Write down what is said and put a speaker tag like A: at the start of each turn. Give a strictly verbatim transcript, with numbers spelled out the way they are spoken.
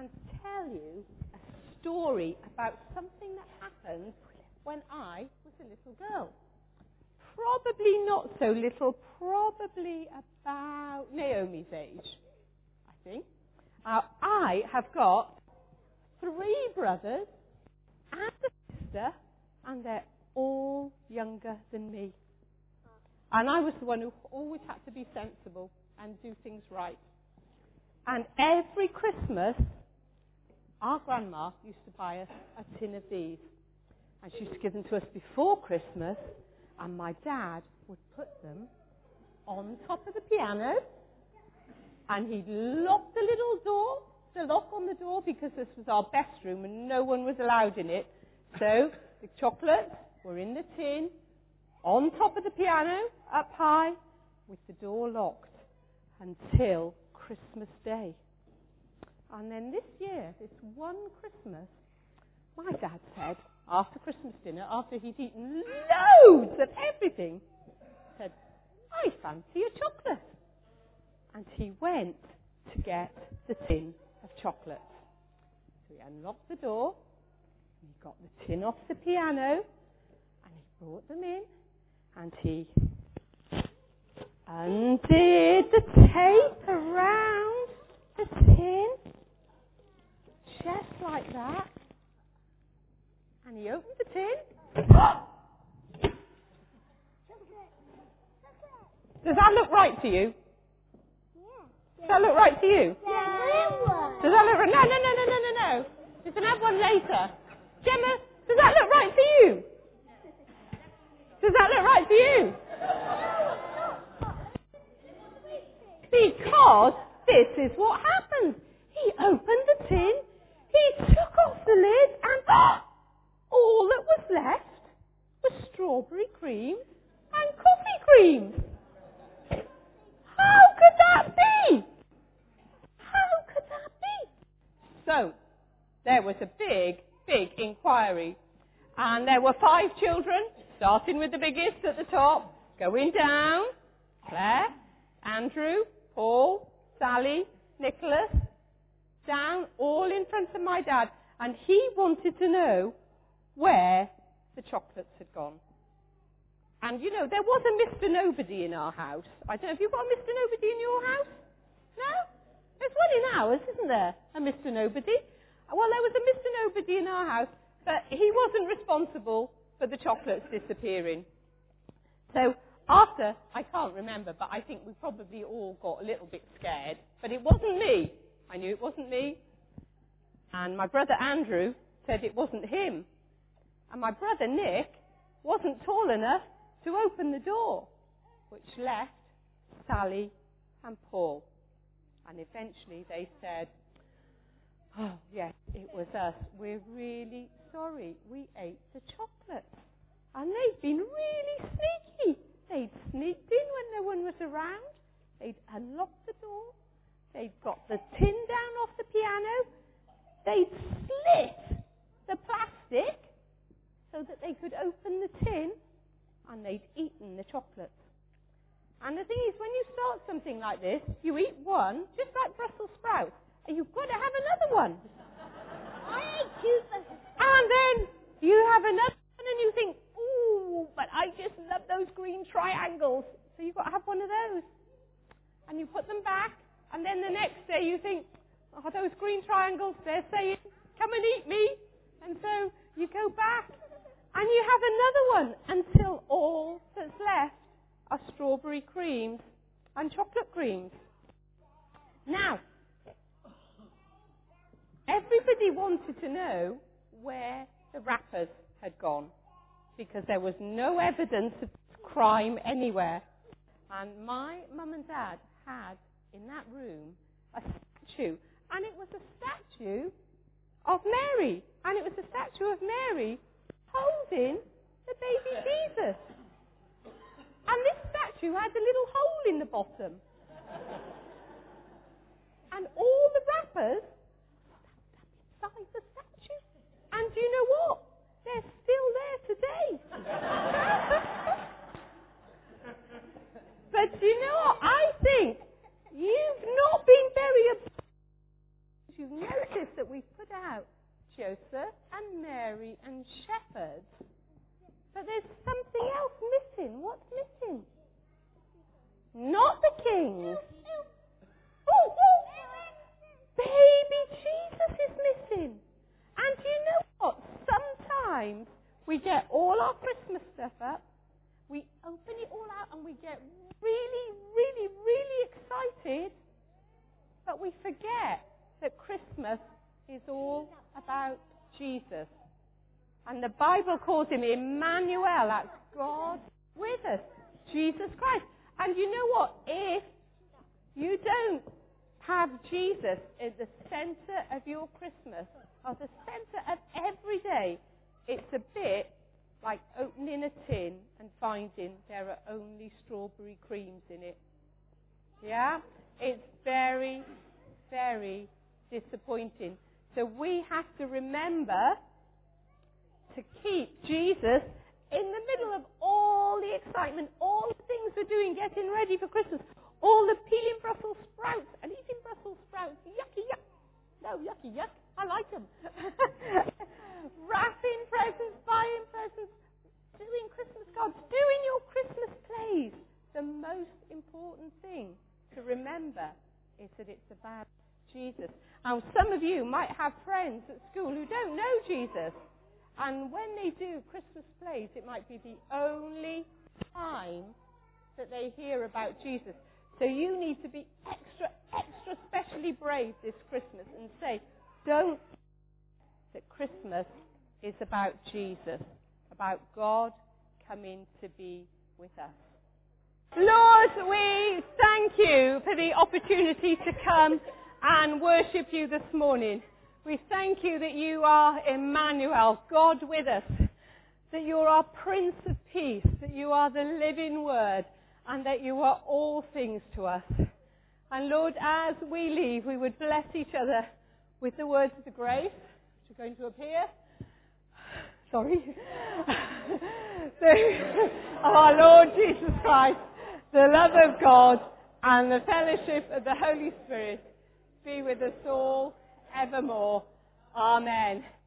A: and tell you a story about something that happened when I was a little girl. Probably not so little, probably about Naomi's age, I think. Uh, I have got three brothers and a sister, and they're all younger than me. And I was the one who always had to be sensible and do things right. And every Christmas, our grandma used to buy us a tin of these. And she used to give them to us before Christmas, and my dad would put them on top of the piano, and he'd lock the little door, the lock on the door, because this was our best room and no one was allowed in it. So the chocolates were in the tin, on top of the piano, up high, with the door locked until Christmas Day. And then this year, this one Christmas, my dad said, after Christmas dinner, after he'd eaten loads of everything, said, I fancy a chocolate. And he went to get the tin of chocolates. So he unlocked the door, and he got the tin off the piano, and he brought them in, and he undid the tape around the tin, just like that. And he opened the tin. Does that look right to you? Does that look right to you? Does that look right? No, no, no, no, no, no, no. You can have one later. Gemma, does that look right to you? Does that look right to you? Because this is what happened. He opened the tin, he took off the lid, and ah, all that was left was strawberry creams and coffee creams. How could that be? How could that be? So, there was a big, big inquiry. And there were five children, starting with the biggest at the top, going down. Claire, Andrew, Paul, Sally, Nicholas, down, all in front of my dad. And he wanted to know where the chocolates had gone. And, you know, there was a Mister Nobody in our house. I don't know, have you got a Mister Nobody in your house? No? There's one in ours, isn't there? A Mister Nobody. Well, there was a Mister Nobody in our house, but he wasn't responsible for the chocolates disappearing. So after, I can't remember, but I think we probably all got a little bit scared. But it wasn't me. I knew it wasn't me. And my brother Andrew said it wasn't him. And my brother Nick wasn't tall enough to open the door, which left Sally and Paul. And eventually they said, oh, yes, it was us. We're really sorry. We ate the chocolates. And they'd been really sneaky. They'd sneaked in when no one was around. They'd unlocked the door. They'd got the tin down off the piano. They'd slit the plastic so that they could open the tin, and they'd eaten the chocolates. And the thing is, when you start something like this, you eat one, just like Brussels sprouts, and you've got to have another one.
B: I ate two Brussels sprouts.
A: And then you have another one, and you think, ooh, but I just love those green triangles. So you've got to have one of those. And you put them back, and then the next day you think, oh, those green triangles, they're saying, come and eat me. And so you go back, and you have another one until all that's left are strawberry creams and chocolate creams. Now, everybody wanted to know where the wrappers had gone, because there was no evidence of crime anywhere. And my mum and dad had, in that room, a statue. And it was a statue of Mary. And it was a statue of Mary holding the baby Jesus. And this statue had a little hole in the bottom. And all the wrappers inside the statue. And do you know what? They're still there today. But do you know what? I think you've not been very... You've noticed is that we put out Joseph and Mary and shepherds. But there's something else missing. What's missing? Not the kings. Oh, oh. Baby Jesus is missing. And you know what? Sometimes we get all our Christmas stuff up, we open it all out and we get really, really, really excited, but we forget that Christmas is all about Jesus. And the Bible calls him Emmanuel, that's God with us, Jesus Christ. And you know what? If you don't have Jesus at the center of your Christmas, or the center of every day, it's a bit like opening a tin and finding there are only strawberry creams in it. Yeah? It's very, very disappointing. So we have to remember to keep Jesus in the middle of all the excitement, all the things we're doing, getting ready for Christmas, all the peeling Brussels sprouts and eating Brussels sprouts, yucky yuck. No, yucky yuck. I like them. Wrapping presents, buying presents, doing Christmas cards, doing your Christmas plays. The most important thing to remember is that it's about Jesus. Now, some of you might have friends at school who don't know Jesus. And when they do Christmas plays, it might be the only time that they hear about Jesus. So you need to be extra, extra specially brave this Christmas and say, don't that Christmas is about Jesus, about God coming to be with us. Lord, we thank you for the opportunity to come and worship you this morning. We thank you that you are Emmanuel, God with us, that you are our Prince of Peace, that you are the living Word, and that you are all things to us. And Lord, as we leave, we would bless each other with the words of the grace, which are going to appear. Sorry. Of our Lord Jesus Christ, the love of God, and the fellowship of the Holy Spirit be with us all evermore. Amen.